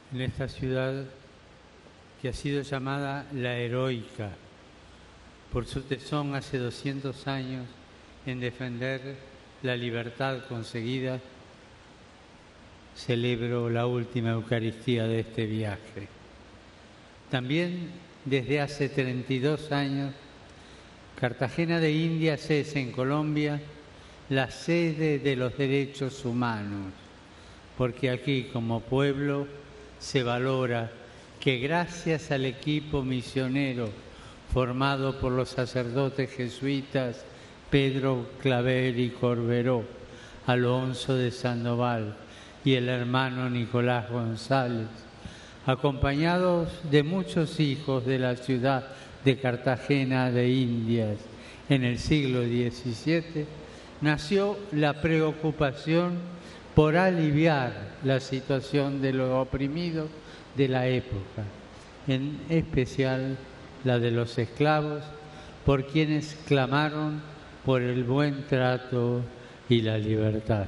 en esta ciudad que ha sido llamada la heroica por su tesón hace 200 años en defender la libertad conseguida, celebro la última Eucaristía de este viaje. También desde hace 32 años, Cartagena de Indias es en Colombia la sede de los derechos humanos, porque aquí como pueblo se valora que gracias al equipo misionero formado por los sacerdotes jesuitas Pedro Claver y Corberó, Alonso de Sandoval y el hermano Nicolás González, acompañados de muchos hijos de la ciudad de Cartagena de Indias en el siglo XVII, nació la preocupación por aliviar la situación de los oprimidos de la época, en especial la de los esclavos, por quienes clamaron por el buen trato y la libertad.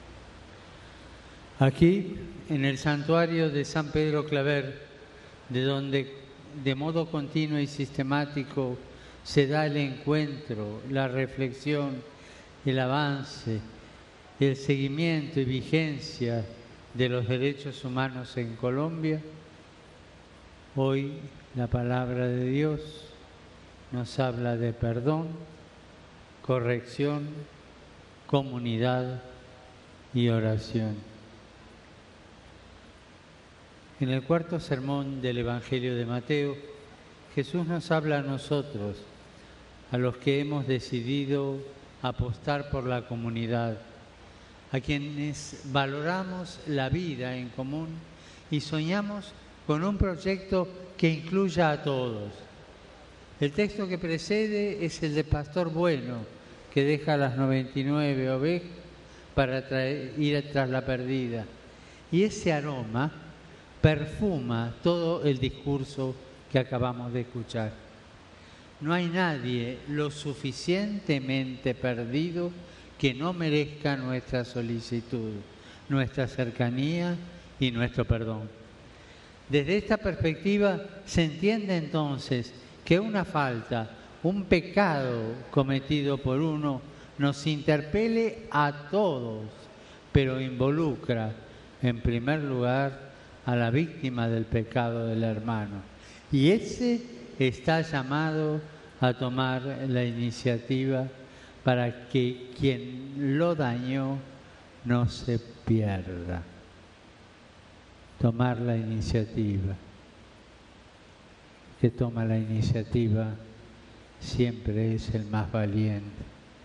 Aquí, en el santuario de San Pedro Claver, de donde de modo continuo y sistemático se da el encuentro, la reflexión, el avance, el seguimiento y vigencia de los derechos humanos en Colombia, hoy la palabra de Dios nos habla de perdón, corrección, comunidad y oración. En el cuarto sermón del Evangelio de Mateo, Jesús nos habla a nosotros, a los que hemos decidido apostar por la comunidad, a quienes valoramos la vida en común y soñamos con un proyecto que incluya a todos. El texto que precede es el de pastor bueno, que deja las 99 ovejas para ir tras la perdida. Y ese aroma perfuma todo el discurso que acabamos de escuchar. No hay nadie lo suficientemente perdido que no merezca nuestra solicitud, nuestra cercanía y nuestro perdón. Desde esta perspectiva se entiende entonces que una falta, un pecado cometido por uno, nos interpele a todos, pero involucra en primer lugar a la víctima del pecado del hermano. Y ese está llamado a tomar la iniciativa para que quien lo dañó no se pierda. Tomar la iniciativa. Que toma la iniciativa siempre es el más valiente.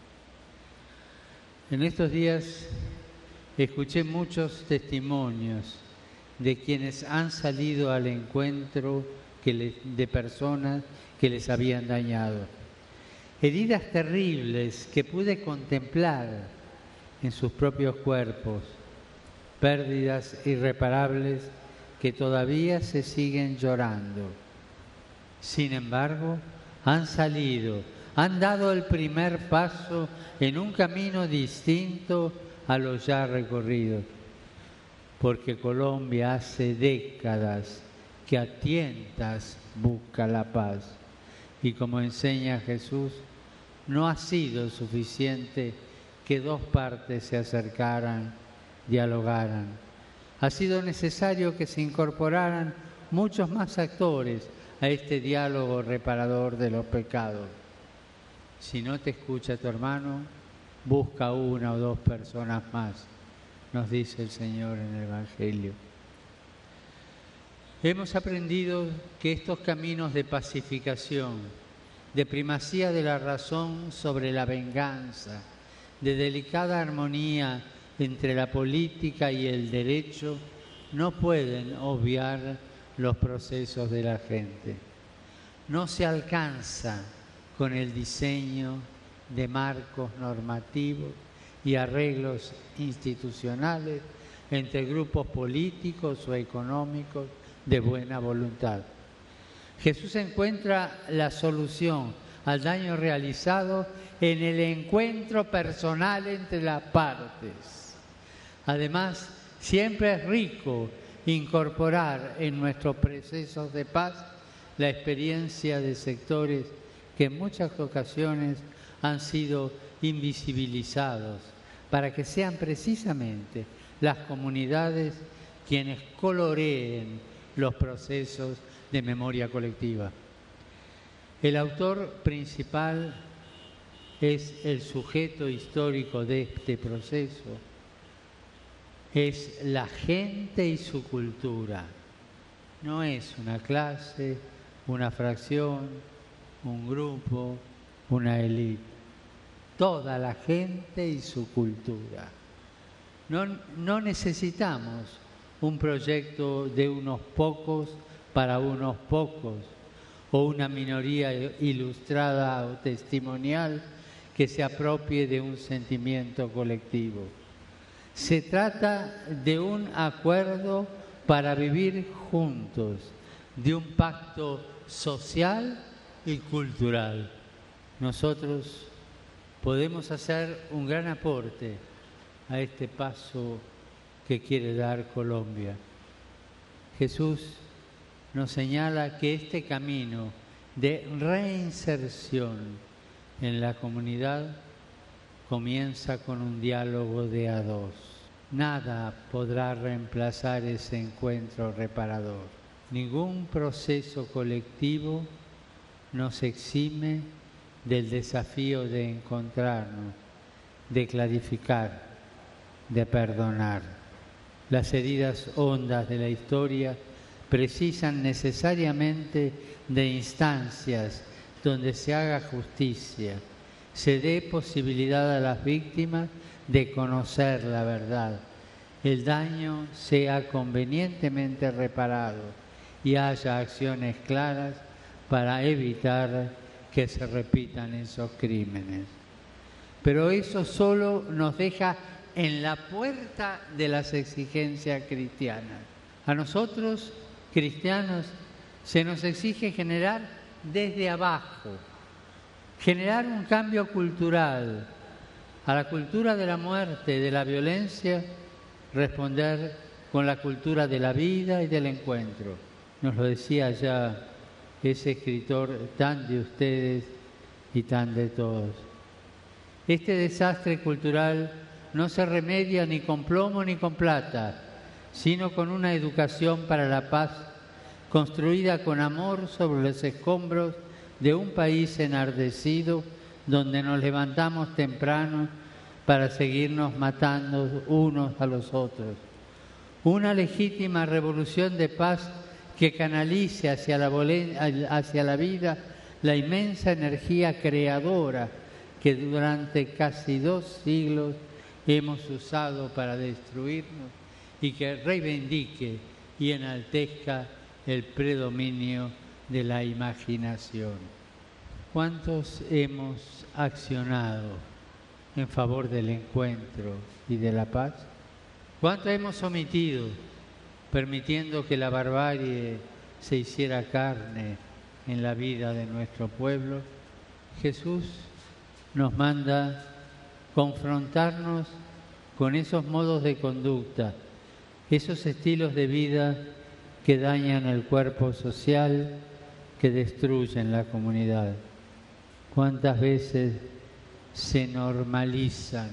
En estos días escuché muchos testimonios de quienes han salido al encuentro de personas que les habían dañado. Heridas terribles que pude contemplar en sus propios cuerpos, pérdidas irreparables que todavía se siguen llorando. Sin embargo, han salido, han dado el primer paso en un camino distinto a los ya recorridos. Porque Colombia hace décadas que a tientas busca la paz. Y como enseña Jesús, no ha sido suficiente que dos partes se acercaran, dialogaran. Ha sido necesario que se incorporaran muchos más actores a este diálogo reparador de los pecados. Si no te escucha tu hermano, busca una o dos personas más, nos dice el Señor en el Evangelio. Hemos aprendido que estos caminos de pacificación, de primacía de la razón sobre la venganza, de delicada armonía entre la política y el derecho, no pueden obviar los procesos de la gente. No se alcanza con el diseño de marcos normativos y arreglos institucionales entre grupos políticos o económicos de buena voluntad. Jesús encuentra la solución al daño realizado en el encuentro personal entre las partes. Además, siempre es rico incorporar en nuestros procesos de paz la experiencia de sectores que en muchas ocasiones han sido invisibilizados, para que sean precisamente las comunidades quienes coloreen los procesos de memoria colectiva. El autor principal es el sujeto histórico de este proceso, es la gente y su cultura. No es una clase, una fracción, un grupo, una élite. Toda la gente y su cultura. No necesitamos un proyecto de unos pocos para unos pocos o una minoría ilustrada o testimonial que se apropie de un sentimiento colectivo. Se trata de un acuerdo para vivir juntos, de un pacto social y cultural. Nosotros podemos hacer un gran aporte a este paso que quiere dar Colombia. Jesús nos señala que este camino de reinserción en la comunidad comienza con un diálogo de a dos. Nada podrá reemplazar ese encuentro reparador. Ningún proceso colectivo nos exime del desafío de encontrarnos, de clarificar, de perdonar. Las heridas hondas de la historia precisan necesariamente de instancias donde se haga justicia, se dé posibilidad a las víctimas de conocer la verdad, el daño sea convenientemente reparado y haya acciones claras para evitar que se repitan esos crímenes. Pero eso solo nos deja en la puerta de las exigencias cristianas. A nosotros, cristianos, se nos exige generar desde abajo, generar un cambio cultural, a la cultura de la muerte, de la violencia, responder con la cultura de la vida y del encuentro. Nos lo decía ya ese escritor tan de ustedes y tan de todos. Este desastre cultural no se remedia ni con plomo ni con plata, sino con una educación para la paz, construida con amor sobre los escombros de un país enardecido, donde nos levantamos temprano para seguirnos matando unos a los otros. Una legítima revolución de paz que canalice hacia la vida la inmensa energía creadora que durante casi 2 siglos hemos usado para destruirnos y que reivindique y enaltezca el predominio de la imaginación. ¿Cuántos hemos accionado en favor del encuentro y de la paz? ¿Cuánto hemos omitido, permitiendo que la barbarie se hiciera carne en la vida de nuestro pueblo? Jesús nos manda confrontarnos con esos modos de conducta, esos estilos de vida que dañan el cuerpo social, que destruyen la comunidad. ¿Cuántas veces se normalizan,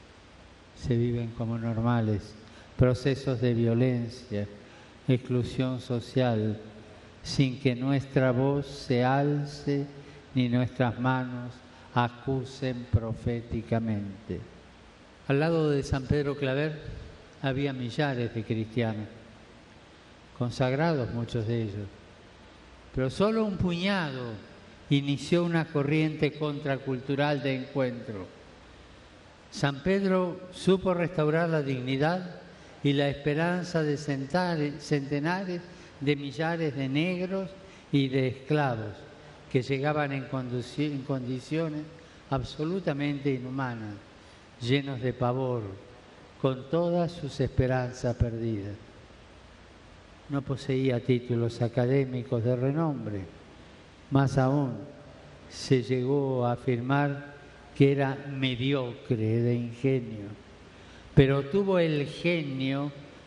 se viven como normales, procesos de violencia, exclusión social, sin que nuestra voz se alce ni nuestras manos acusen proféticamente? Al lado de San Pedro Claver había millares de cristianos, consagrados muchos de ellos, pero solo un puñado inició una corriente contracultural de encuentro. San Pedro supo restaurar la dignidad y la esperanza de centenares de millares de negros y de esclavos que llegaban en condiciones absolutamente inhumanas, llenos de pavor, con todas sus esperanzas perdidas. No poseía títulos académicos de renombre. Más aún, se llegó a afirmar que era mediocre de ingenio, pero tuvo el genio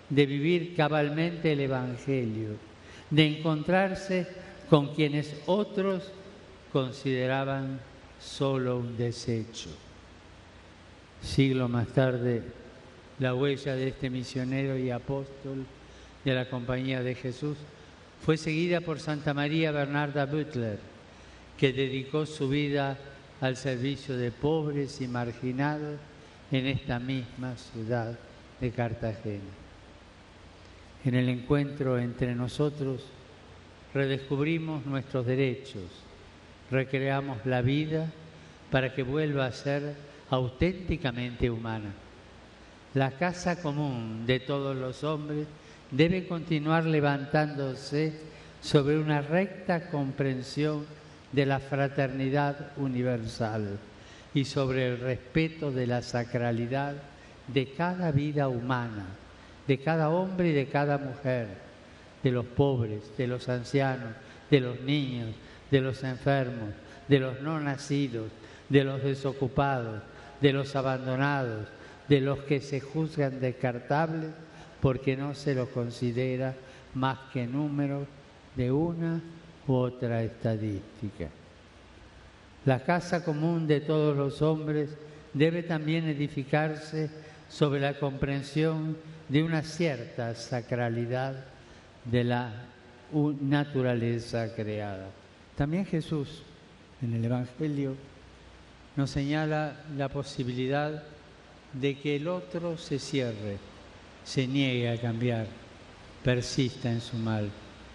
de vivir cabalmente el Evangelio, de encontrarse con quienes otros consideraban solo un desecho. Siglos más tarde, la huella de este misionero y apóstol de la Compañía de Jesús fue seguida por Santa María Bernarda Butler, que dedicó su vida al servicio de pobres y marginados en esta misma ciudad de Cartagena. En el encuentro entre nosotros redescubrimos nuestros derechos, recreamos la vida para que vuelva a ser auténticamente humana. La casa común de todos los hombres debe continuar levantándose sobre una recta comprensión de la fraternidad universal y sobre el respeto de la sacralidad de cada vida humana, de cada hombre y de cada mujer, de los pobres, de los ancianos, de los niños, de los enfermos, de los no nacidos, de los desocupados, de los abandonados, de los que se juzgan descartables porque no se los considera más que números de una u otra estadística. La casa común de todos los hombres debe también edificarse sobre la comprensión de una cierta sacralidad de la naturaleza creada. También Jesús, en el Evangelio, nos señala la posibilidad de que el otro se cierre, se niegue a cambiar, persista en su mal.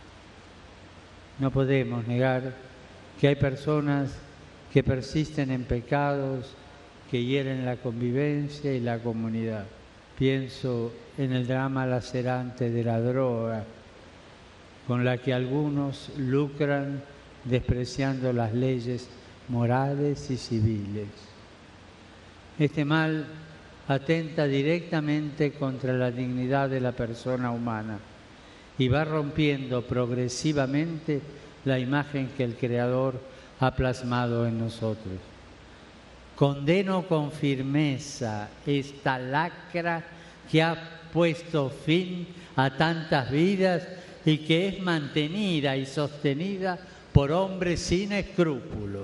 No podemos negar que hay personas que persisten en pecados que hieren la convivencia y la comunidad. Pienso en el drama lacerante de la droga, con la que algunos lucran despreciando las leyes morales y civiles. Este mal atenta directamente contra la dignidad de la persona humana y va rompiendo progresivamente la imagen que el Creador ha plasmado en nosotros. Condeno con firmeza esta lacra que ha puesto fin a tantas vidas y que es mantenida y sostenida por hombres sin escrúpulos.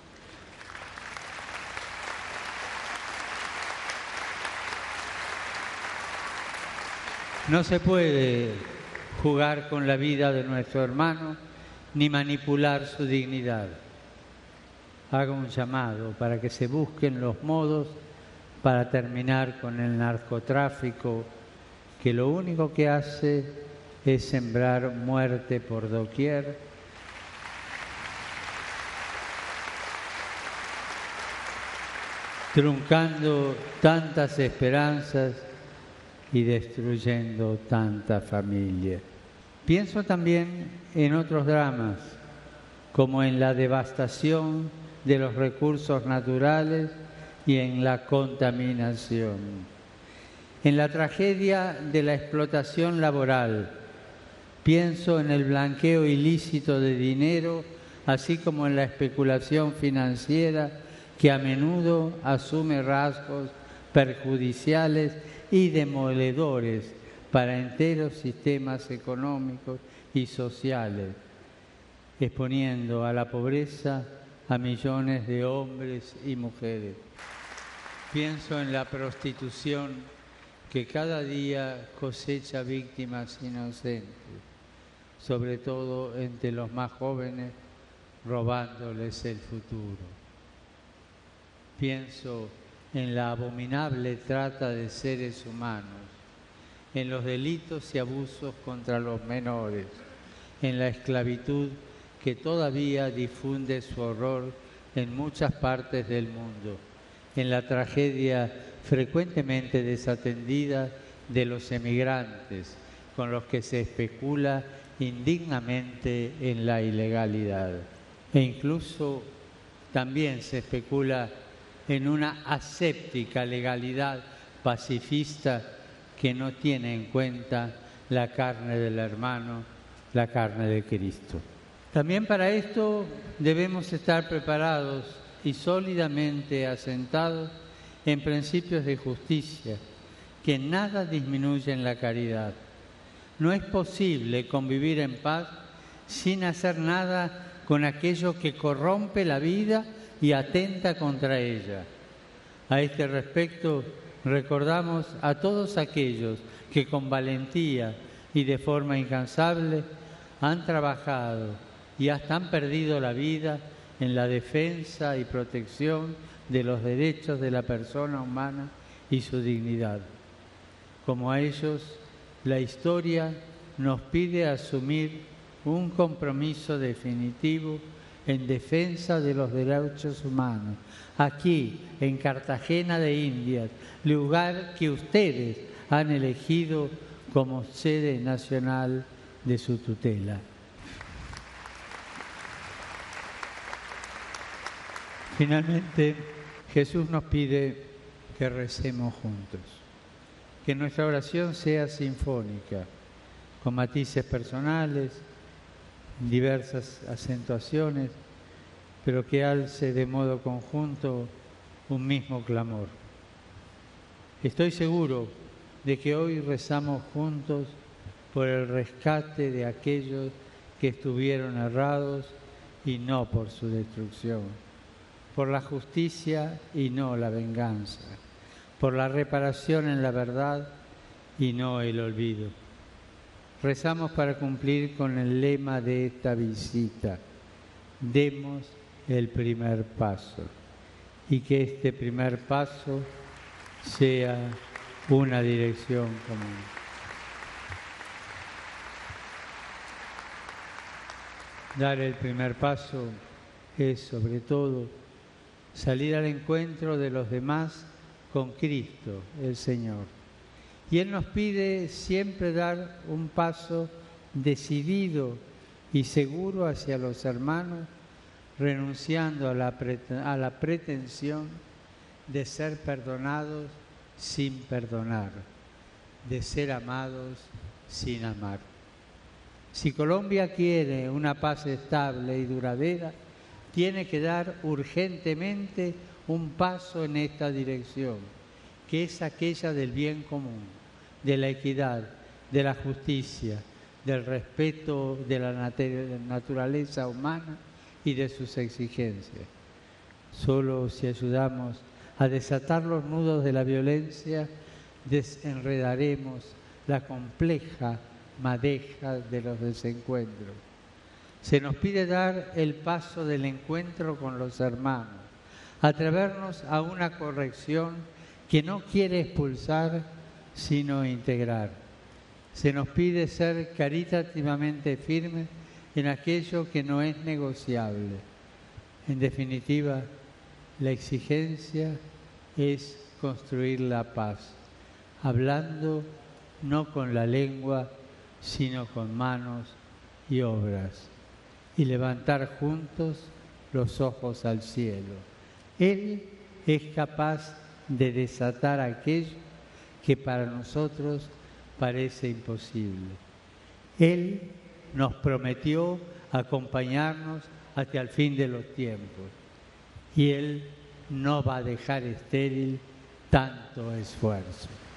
No se puede jugar con la vida de nuestro hermano ni manipular su dignidad. Hago un llamado para que se busquen los modos para terminar con el narcotráfico, que lo único que hace es sembrar muerte por doquier, truncando tantas esperanzas y destruyendo tanta familia. Pienso también en otros dramas, como en la devastación de los recursos naturales y en la contaminación, en la tragedia de la explotación laboral. Pienso en el blanqueo ilícito de dinero, así como en la especulación financiera que a menudo asume rasgos perjudiciales y demoledores para enteros sistemas económicos y sociales, exponiendo a la pobreza a millones de hombres y mujeres. Pienso en la prostitución que cada día cosecha víctimas inocentes, sobre todo entre los más jóvenes, robándoles el futuro. Pienso en la abominable trata de seres humanos, en los delitos y abusos contra los menores, en la esclavitud que todavía difunde su horror en muchas partes del mundo, en la tragedia frecuentemente desatendida de los emigrantes, con los que se especula indignamente en la ilegalidad. E incluso también se especula en una aséptica legalidad pacifista que no tiene en cuenta la carne del hermano, la carne de Cristo. También para esto debemos estar preparados y sólidamente asentados en principios de justicia que nada disminuye en la caridad. No es posible convivir en paz sin hacer nada con aquello que corrompe la vida y atenta contra ella. A este respecto, recordamos a todos aquellos que con valentía y de forma incansable han trabajado y hasta han perdido la vida en la defensa y protección de los derechos de la persona humana y su dignidad. Como a ellos, la historia nos pide asumir un compromiso definitivo en defensa de los derechos humanos, aquí en Cartagena de Indias, lugar que ustedes han elegido como sede nacional de su tutela. Finalmente, Jesús nos pide que recemos juntos, que nuestra oración sea sinfónica, con matices personales, diversas acentuaciones, pero que alce de modo conjunto un mismo clamor. Estoy seguro de que hoy rezamos juntos por el rescate de aquellos que estuvieron errados y no por su destrucción, por la justicia y no la venganza, por la reparación en la verdad y no el olvido. Rezamos para cumplir con el lema de esta visita: demos el primer paso, y que este primer paso sea una dirección común. Dar el primer paso es, sobre todo, salir al encuentro de los demás con Cristo, el Señor. Y Él nos pide siempre dar un paso decidido y seguro hacia los hermanos, renunciando a la pretensión de ser perdonados sin perdonar, de ser amados sin amar. Si Colombia quiere una paz estable y duradera, tiene que dar urgentemente un paso en esta dirección, que es aquella del bien común, de la equidad, de la justicia, del respeto de la naturaleza humana y de sus exigencias. Solo si ayudamos a desatar los nudos de la violencia, desenredaremos la compleja madeja de los desencuentros. Se nos pide dar el paso del encuentro con los hermanos, atrevernos a una corrección que no quiere expulsar, sino integrar. Se nos pide ser caritativamente firmes en aquello que no es negociable. En definitiva, la exigencia es construir la paz, hablando no con la lengua, sino con manos y obras, y levantar juntos los ojos al cielo. Él es capaz de desatar aquello que para nosotros parece imposible. Él nos prometió acompañarnos hasta el fin de los tiempos, y Él no va a dejar estéril tanto esfuerzo.